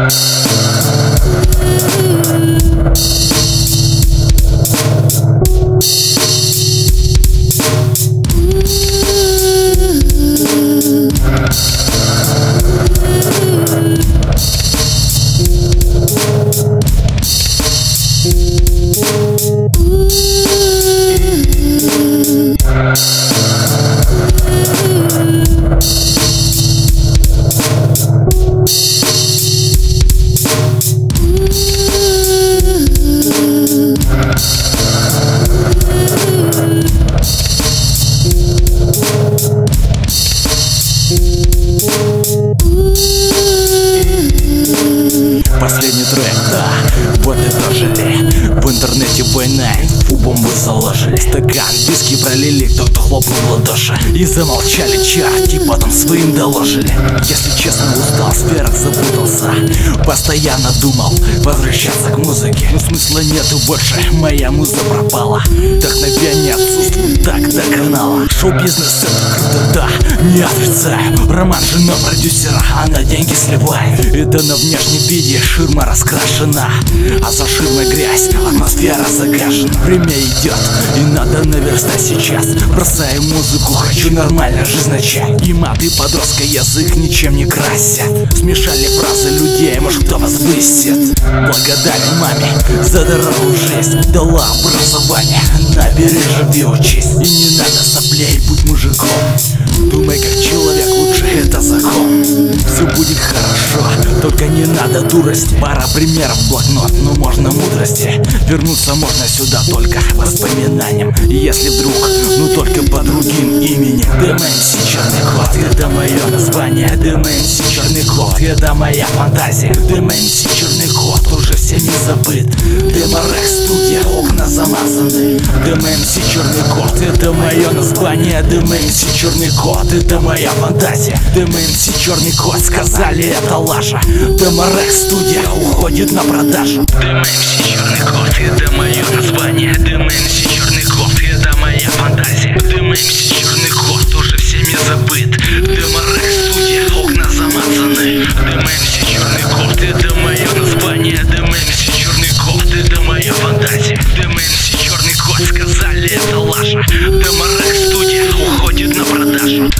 Последний трек, да, вот и дожили. В интернете война, инфу бомбы заложили. Стакан виски пролили, кто-то хлопнул в ладоши. И замолчали чарки, потом своим доложили. Если честно, устал, в сферах запутался. Постоянно думал возвращаться к музыке, но смысла нету больше, моя муза пропала. Вдохновение отсутствует, так до канала. Шоу-бизнес это круто, да, не отрицаю. Роман, жена продюсера, она деньги сливает. Это на внешнем виде ширма раскрашена, а за ширмой грязь, атмосфера загажена. Время идет, и надо наверстать сейчас. Бросаю музыку, хочу нормально жизнь начать. И маты подростка язык ничем не красят. Смешали фразы людей, может кто возвысит. Благодарен маме за дорогую жизнь, дала образование. Набери, живи, учись, и не надо соплей, будь мужиком. Думай как человек, лучше это закон. Все будет хорошо, только не надо дурости. Пара примеров в блокнот, но можно мудрости. Вернуться можно сюда только воспоминанием. И если вдруг, ну только по другим именем. ДМС Черный Кот, это мое название. ДМС Черный Кот, это моя фантазия. ДМС Черный Кот уже всеми забыт. Деморекс студия, окна замазаны. ДМС Черный Кот, это мое название. ДМС Черный Кот, это моя фантазия. ДМС Черный Кот, сказали это лажа. Деморекс студия уходит на продажу. ДМС Черный Кот, это мое название. ДМС Черный Кот, это моя фантазия. ДМС Черный Кот уже всеми забыт. Деморекс студия, окна замазаны. ДМС Черный Кот, это мое название. ДМС Черный Кот, это моя фантазия. ДМС Черный Кот, сказали это лажа. Деморекс студия уходит на продажу.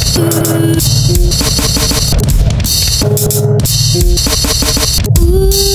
Ooh.